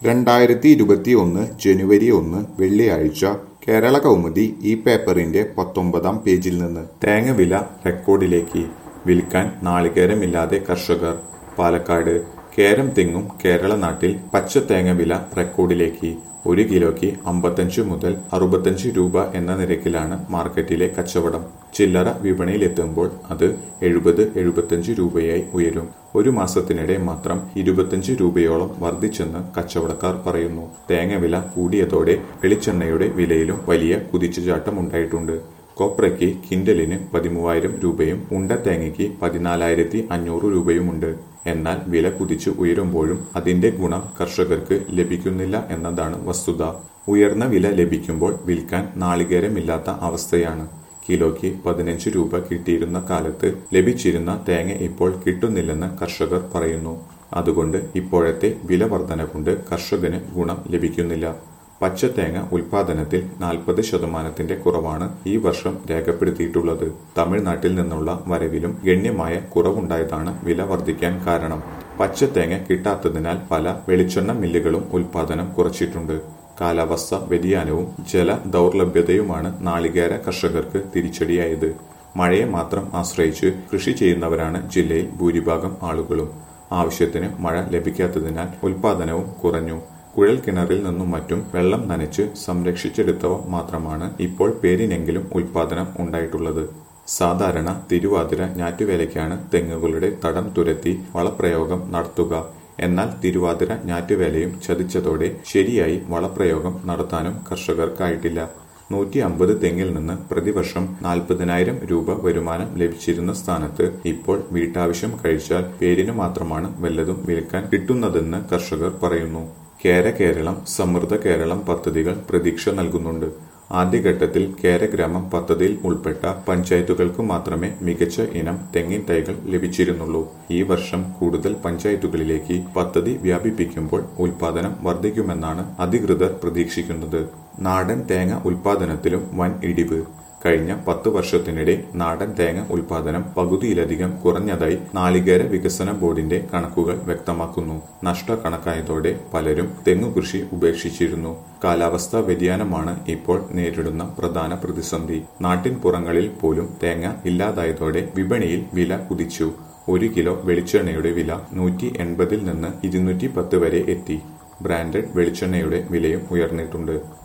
2021 ജനുവരി 1 വെള്ളിയാഴ്ച കേരള കൗമുദി ഈ പേപ്പറിന്റെ 19-ാം പേജിൽ നിന്ന് തേങ്ങവില റെക്കോർഡിലേക്ക്. വിൽക്കാൻ നാളികേരമില്ലാതെ കർഷകർ. പാലക്കാട് കേരം തെങ്ങും കേരള നാട്ടിൽ പച്ചത്തേങ്ങ വില റെക്കോർഡിലേക്ക്. 1 കിലോയ്ക്ക് 55 മുതൽ 65 രൂപ എന്ന നിരക്കിലാണ് മാർക്കറ്റിലെ കച്ചവടം. ചില്ലറ വിപണിയിലെത്തുമ്പോൾ അത് 70-75 രൂപയായി ഉയരും. ഒരു മാസത്തിനിടെ മാത്രം 25 രൂപയോളം വർദ്ധിച്ചെന്ന് കച്ചവടക്കാർ പറയുന്നു. തേങ്ങവില കൂടിയതോടെ വെളിച്ചെണ്ണയുടെ വിലയിലും വലിയ കുതിച്ചുചാട്ടമുണ്ടായിട്ടുണ്ട്. കൊപ്രയ്ക്ക് കിൻഡലിന് 13,000 രൂപയും ഉണ്ട തേങ്ങയ്ക്ക് 14,500 രൂപയുമുണ്ട്. എന്നാൽ വില കുതിച്ചു ഉയരുമ്പോഴും അതിന്റെ ഗുണം കർഷകർക്ക് ലഭിക്കുന്നില്ല എന്നതാണ് വസ്തുത. ഉയർന്ന വില ലഭിക്കുമ്പോൾ വിൽക്കാൻ നാളികേരമില്ലാത്ത അവസ്ഥയാണ്. കിലോയ്ക്ക് 15 രൂപ കിട്ടിയിരുന്ന കാലത്ത് ലഭിച്ചിരുന്ന തേങ്ങ ഇപ്പോൾ കിട്ടുന്നില്ലെന്ന് കർഷകർ പറയുന്നു. അതുകൊണ്ട് ഇപ്പോഴത്തെ വില വർധന കൊണ്ട് കർഷകന് ഗുണം ലഭിക്കുന്നില്ല. പച്ചത്തേങ്ങ ഉൽപാദനത്തിൽ 40% കുറവാണ് ഈ വർഷം രേഖപ്പെടുത്തിയിട്ടുള്ളത്. തമിഴ്നാട്ടിൽ നിന്നുള്ള വരവിലും ഗണ്യമായ കുറവുണ്ടായതാണ് വില വർദ്ധിക്കാൻ കാരണം. പച്ചത്തേങ്ങ കിട്ടാത്തതിനാൽ പല വെളിച്ചെണ്ണ മില്ലുകളും ഉൽപാദനം കുറച്ചിട്ടുണ്ട്. കാലാവസ്ഥ വ്യതിയാനവും ജല ദൗർലഭ്യതയുമാണ് നാളികേര കർഷകർക്ക് തിരിച്ചടിയായത്. മഴയെ മാത്രം ആശ്രയിച്ച് കൃഷി ചെയ്യുന്നവരാണ് ജില്ലയിൽ ഭൂരിഭാഗം ആളുകളും. ആവശ്യത്തിന് മഴ ലഭിക്കാത്തതിനാൽ ഉൽപാദനവും കുറഞ്ഞു. കുഴൽ കിണറിൽ നിന്നും മറ്റും വെള്ളം നനച്ച് സംരക്ഷിച്ചെടുത്തവ മാത്രമാണ് ഇപ്പോൾ പേരിനെങ്കിലും ഉൽപാദനം ഉണ്ടായിട്ടുള്ളത്. സാധാരണ തിരുവാതിര ഞാറ്റുവേലയ്ക്കാണ് തെങ്ങുകളുടെ തടം തുരത്തി വളപ്രയോഗം നടത്തുക. എന്നാൽ തിരുവാതിര ഞാറ്റുവേലയും ചതിച്ചതോടെ ശരിയായി വളപ്രയോഗം നടത്താനും കർഷകർക്കായിട്ടില്ല. 150 തെങ്ങിൽ നിന്ന് പ്രതിവർഷം 40,000 രൂപ വരുമാനം ലഭിച്ചിരുന്ന സ്ഥാനത്ത് ഇപ്പോൾ വീട്ടാവശ്യം കഴിച്ചാൽ പേരിനു മാത്രമാണ് വല്ലതും വിൽക്കാൻ കിട്ടുന്നതെന്ന് കർഷകർ പറയുന്നു. കേരളം സമൃദ്ധ കേരളം പദ്ധതികൾ പ്രതീക്ഷ നൽകുന്നുണ്ട്. ആദ്യഘട്ടത്തിൽ കേരഗ്രാമം പദ്ധതിയിൽ ഉൾപ്പെട്ട പഞ്ചായത്തുകൾക്ക് മാത്രമേ മികച്ച ഇനം തെങ്ങിൻ തൈകൾ ലഭിച്ചിരുന്നുള്ളൂ. ഈ വർഷം കൂടുതൽ പഞ്ചായത്തുകളിലേക്ക് പദ്ധതി വ്യാപിപ്പിക്കുമ്പോൾ ഉൽപാദനം വർദ്ധിക്കുമെന്നാണ് അധികൃതർ പ്രതീക്ഷിക്കുന്നത്. നാടൻ തേങ്ങ ഉൽപാദനത്തിലും വൻ ഇടിവ്. കഴിഞ്ഞ 10 വർഷത്തിനിടെ നാടൻ തേങ്ങ ഉൽപാദനം പകുതിയിലധികം കുറഞ്ഞതായി നാളികേര വികസന ബോർഡിന്റെ കണക്കുകൾ വ്യക്തമാക്കുന്നു. നഷ്ടക്കണക്കായതോടെ പലരും തെങ്ങുകൃഷി ഉപേക്ഷിച്ചിരുന്നു. കാലാവസ്ഥാ വ്യതിയാനമാണ് ഇപ്പോൾ നേരിടുന്ന പ്രധാന പ്രതിസന്ധി. നാട്ടിൻപുറങ്ങളിൽ പോലും തേങ്ങ ഇല്ലാതായതോടെ വിപണിയിൽ വില കുതിച്ചു. 1 കിലോ വെളിച്ചെണ്ണയുടെ വില 180 നിന്ന് 210 വരെ എത്തി. ബ്രാൻഡഡ് വെളിച്ചെണ്ണയുടെ വിലയും ഉയർന്നിട്ടുണ്ട്.